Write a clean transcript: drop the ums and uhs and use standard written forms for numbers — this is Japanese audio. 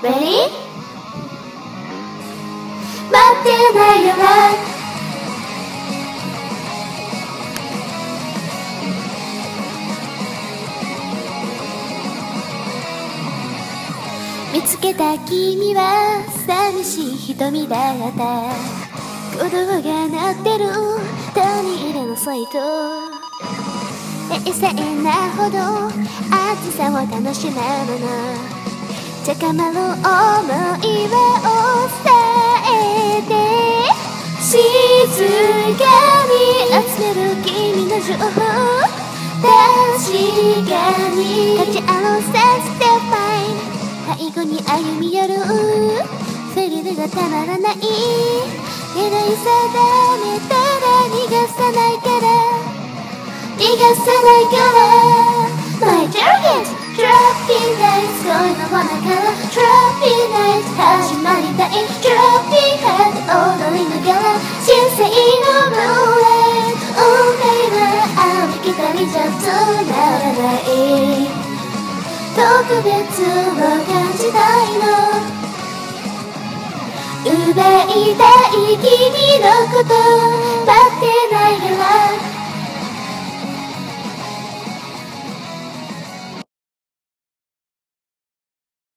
Ready? 待ってないよな。見つけた君は寂しい瞳だった。鼓動が鳴ってる谷入れのサイト。冷静なほど暑さを楽しむもの。高まる想いを伝えて。静かに集める君の情報。確かに立ち会う Step Fine。背後に歩み寄るフリルがたまらない。狙い定めたら逃がさないから。逃がさないから。My target Dropping nights 恋の罠から Dropping nights 始まりたい Dropping heart 踊りながら人生のブレード運命は歩きたりじゃつまらない。特別を感じたいの。奪いたい君のこと待ってない